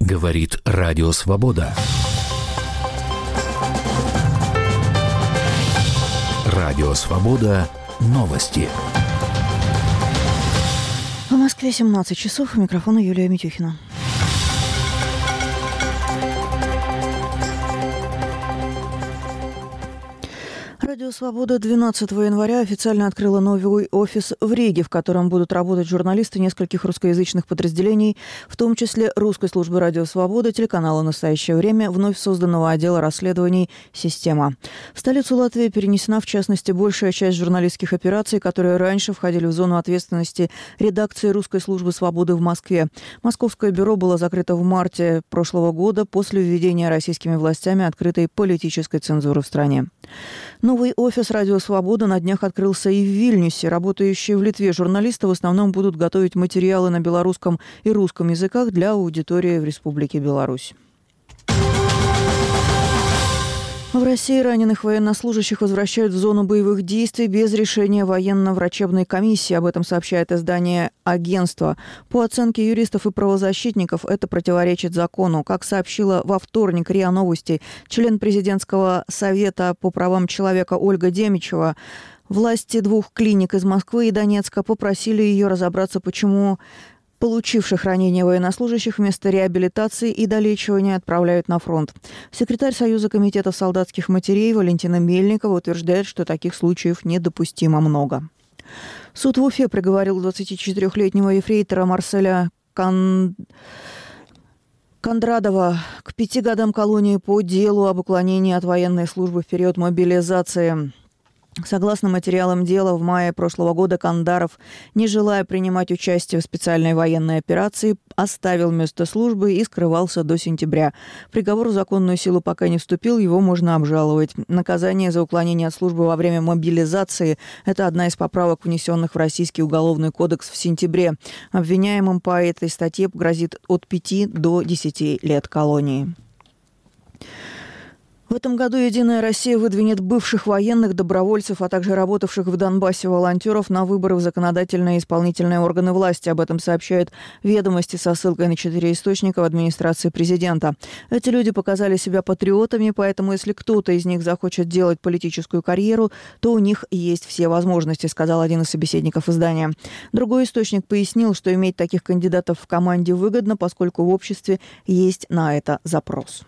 Говорит Радио Свобода. Радио Свобода. Новости. В Москве 17 часов. У микрофона Юлия Митюхина. Радио «Свобода» 12 января официально открыла новый офис в Риге, в котором будут работать журналисты нескольких русскоязычных подразделений, в том числе русской службы «Радио Свобода», телеканала «Настоящее время», вновь созданного отдела расследований «Система». В столицу Латвии перенесена, в частности, большая часть журналистских операций, которые раньше входили в зону ответственности редакции русской службы «Свободы» в Москве. Московское бюро было закрыто в марте прошлого года после введения российскими властями открытой политической цензуры в стране. Новый офис «Радио Свобода» на днях открылся и в Вильнюсе. Работающие в Литве журналисты в основном будут готовить материалы на белорусском и русском языках для аудитории в Республике Беларусь. В России раненых военнослужащих возвращают в зону боевых действий без решения военно-врачебной комиссии. Об этом сообщает издание «Агентство». По оценке юристов и правозащитников, это противоречит закону. Как сообщила во вторник РИА Новости член президентского совета по правам человека Ольга Демичева, власти двух клиник из Москвы и Донецка попросили ее разобраться, почему получивших ранения военнослужащих вместо реабилитации и долечивания отправляют на фронт. Секретарь Союза комитетов солдатских матерей Валентина Мельникова утверждает, что таких случаев недопустимо много. Суд в Уфе приговорил 24-летнего ефрейтора Марселя Кондрадова к 5 годам колонии по делу об уклонении от военной службы в период мобилизации. Согласно материалам дела, в мае прошлого года Кондаров, не желая принимать участие в специальной военной операции, оставил место службы и скрывался до сентября. Приговор в законную силу пока не вступил, его можно обжаловать. Наказание за уклонение от службы во время мобилизации – это одна из поправок, внесенных в Российский уголовный кодекс в сентябре. Обвиняемым по этой статье грозит от 5 до 10 лет колонии. В этом году «Единая Россия» выдвинет бывших военных, добровольцев, а также работавших в Донбассе волонтеров на выборы в законодательные и исполнительные органы власти. Об этом сообщают «Ведомости» со ссылкой на 4 источника в администрации президента. Эти люди показали себя патриотами, поэтому если кто-то из них захочет делать политическую карьеру, то у них есть все возможности, сказал один из собеседников издания. Другой источник пояснил, что иметь таких кандидатов в команде выгодно, поскольку в обществе есть на это запрос.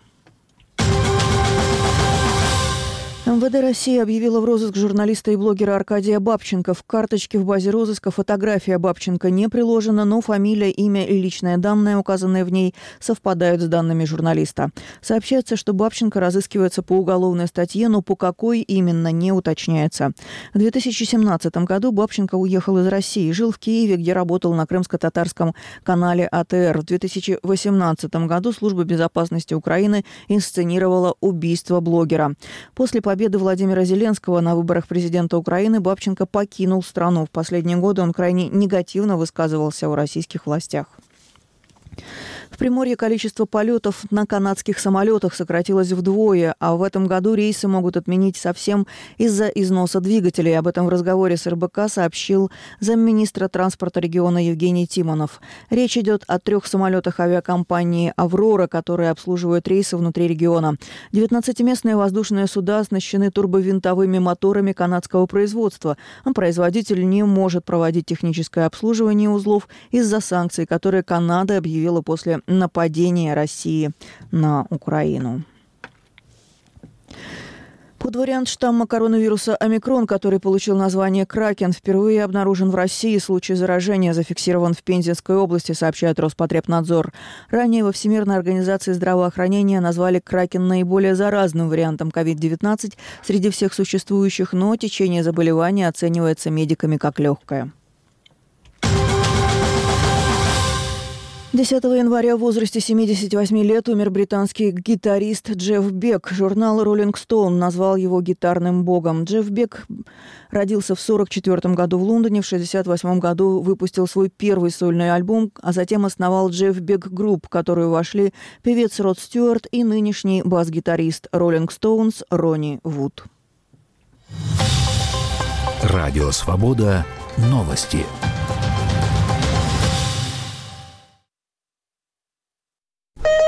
МВД России объявила в розыск журналиста и блогера Аркадия Бабченко. В карточке в базе розыска фотография Бабченко не приложена, но фамилия, имя и личные данные, указанные в ней, совпадают с данными журналиста. Сообщается, что Бабченко разыскивается по уголовной статье, но по какой именно не уточняется. В 2017 году Бабченко уехал из России, жил в Киеве, где работал на крымско-татарском канале АТР. В 2018 году Служба безопасности Украины инсценировала убийство блогера. После победы Владимира Зеленского на выборах президента Украины Бабченко покинул страну. В последние годы он крайне негативно высказывался о российских властях. В Приморье количество полетов на канадских самолетах сократилось вдвое, а в этом году рейсы могут отменить совсем из-за износа двигателей. Об этом в разговоре с РБК сообщил замминистра транспорта региона Евгений Тимонов. Речь идет о 3 самолетах авиакомпании «Аврора», которые обслуживают рейсы внутри региона. 19-местные воздушные суда оснащены турбовинтовыми моторами канадского производства. Производитель не может проводить техническое обслуживание узлов из-за санкций, которые Канада объявила после нападения России на Украину. Под вариант штамма коронавируса омикрон, который получил название «Кракен», впервые обнаружен в России. Случай заражения зафиксирован в Пензенской области, сообщает Роспотребнадзор. Ранее во Всемирной организации здравоохранения назвали «Кракен» наиболее заразным вариантом COVID-19 среди всех существующих, но течение заболевания оценивается медиками как легкое. 10 января в возрасте 78 лет умер британский гитарист Джефф Бек. Журнал Rolling Stone назвал его гитарным богом. Джефф Бек родился в 1944 году в Лондоне, в 1968 году выпустил свой первый сольный альбом, а затем основал Джефф Бек Групп, в которую вошли певец Род Стюарт и нынешний бас-гитарист Rolling Stones Ронни Вуд. Радио «Свобода». Новости.